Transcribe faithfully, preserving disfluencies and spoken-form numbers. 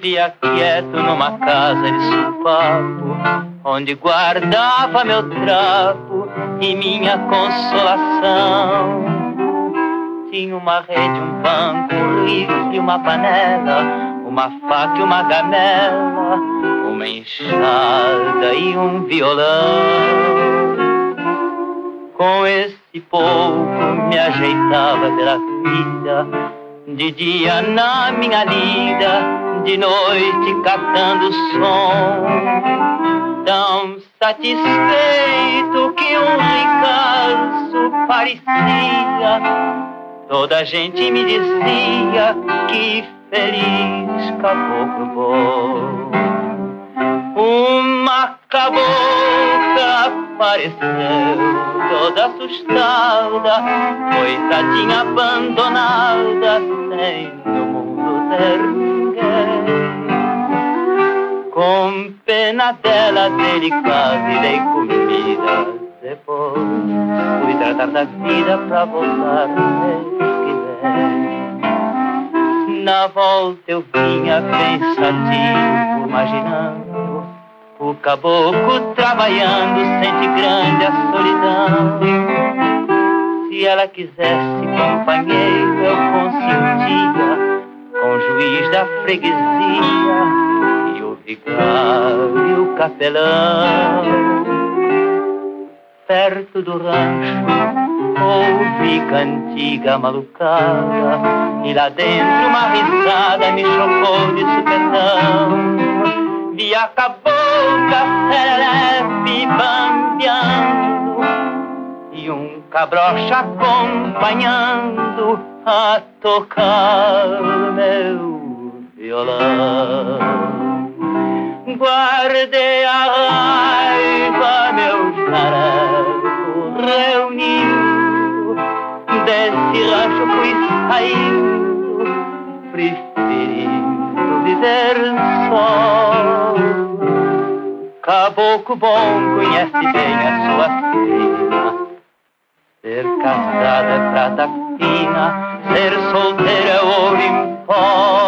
vivia quieto numa casa de supapo, onde guardava meu trapo e minha consolação. Tinha uma rede, um banco, um rifle, uma panela, uma faca e uma gamela, uma enxada e um violão. Com esse pouco me ajeitava pela vida, de dia na minha lida, de noite catando som. Tão satisfeito que um ricaço parecia, toda a gente me dizia que feliz caboclo bom. Uma cabocla apareceu toda assustada, coitadinha abandonada, sem no mundo ter ninguém. Com pena dela delicada e dei comida. Depois fui tratar da vida pra voltar mês que vem. Na volta eu vinha pensativo, imaginando o caboclo trabalhando, sente grande a solidão. Se ela quisesse companheiro eu consentia, com o juiz da freguesia e o vigário e o capelão. Perto do rancho ouvi cantiga malucada, e lá dentro uma risada me chocou de supetão. Vi a cabocla serelepe bambeando e um cabrocha acompanhando a tocar meu violão. Guardei a raiva, meu xareco reuniu, desse rancho fui saindo, preferindo viver só. Caboclo bom conhece bem a sua sina, ser casada é prata fina, ser solteira é ouro em pó.